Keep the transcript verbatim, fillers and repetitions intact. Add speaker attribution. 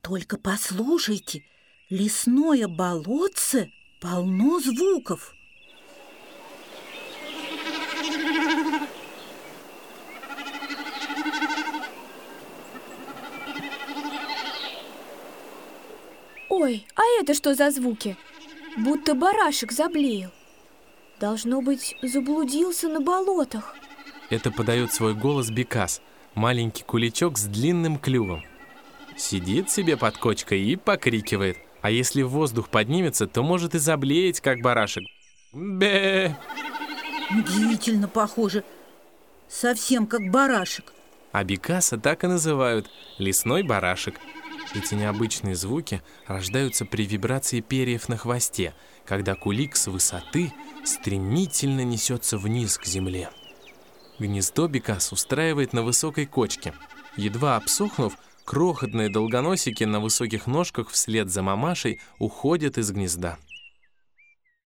Speaker 1: Только послушайте, лесное болотце полно звуков.
Speaker 2: Ой, а это что за звуки? Будто барашек заблеял. Должно быть, заблудился на болотах.
Speaker 3: Это подает свой голос Бекас, маленький куличок с длинным клювом. Сидит себе под кочкой и покрикивает. А если в воздух поднимется, то может и заблеять, как барашек. Бе!
Speaker 1: Удивительно похоже. Совсем как барашек.
Speaker 3: А Бекаса так и называют – лесной барашек. Эти необычные звуки рождаются при вибрации перьев на хвосте, когда кулик с высоты стремительно несется вниз к земле. Гнездо Бекас устраивает на высокой кочке. Едва обсохнув, крохотные долгоносики на высоких ножках вслед за мамашей уходят из гнезда.